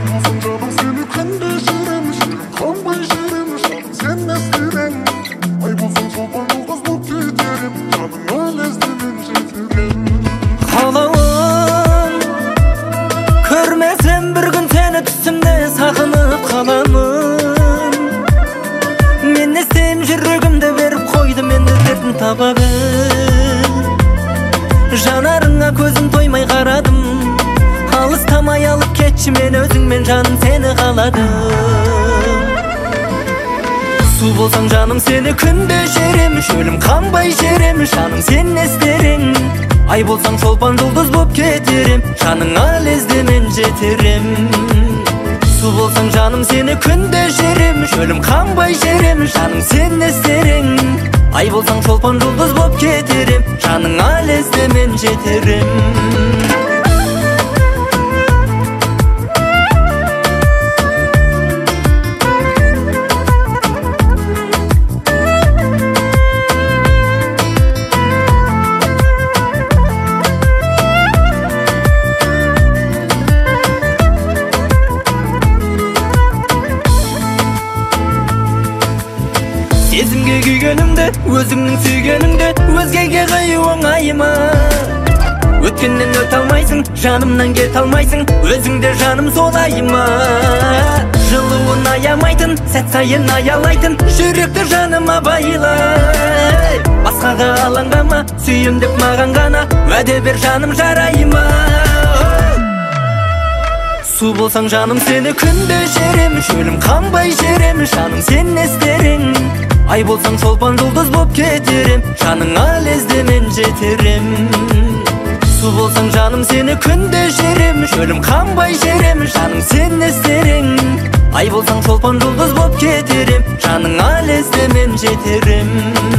болсаң жаным сені күнде жереміш, қанбай жереміш, сен ескерен. Ай болсаң шолпан жұлдыз боп кетерем, жаныңа лезде мен жетерем. Қалауым көрмесем бір күн сені түсімде сағынып қаламын. Мен не істеймін жүрегімді беріп қойды, мен дертін табамын. Жанарыңа көзім тоймай қарадым, алыстамай алып кетші мен өзіңмен, жаным сені қаладым. Су болсаң жаным сені күнде жереміш, өлім қанбай жереміш, жаным сен не істерең. Ай болсаң шолпан жұлдыз боп кетерем, жаныңа лезде мен жетерем. Су болсаң жаным сені күнде жереміш, өлім қанбай жереміш, жаным сен не істерең. Ай болсаң шолпан жұлдыз боп кетерем, жаныңа лезде мен жетерем. Сезімге күйгенімді, өзіңнің сүйгеніңді өзгеге қию оңай ма? Өткеннен өте алмайсың, жанымнан кете алмайсың, өзіңде жаным солай ма? Жылуын аямайтын, сәт сайын аялайтын, жүректі жаныма байлай. Басқаға алаңдама, сүйем деп маған ғана уәде бер, жаным жарай ма? Су болсаң жаным сені күнде жереміш, өлім қанбай жереміш, жаным сен не істерең. Ай болсаң шолпан жұлдыз боп кетерем, жаныңа лезде мен жетерем. Су болсаң жаным сені күнде жереміш, өлім қанбай жереміш, жаным сен не істерең. Ай болсаң шолпан жұлдыз боп кетерем, жаныңа лезде мен жетерем.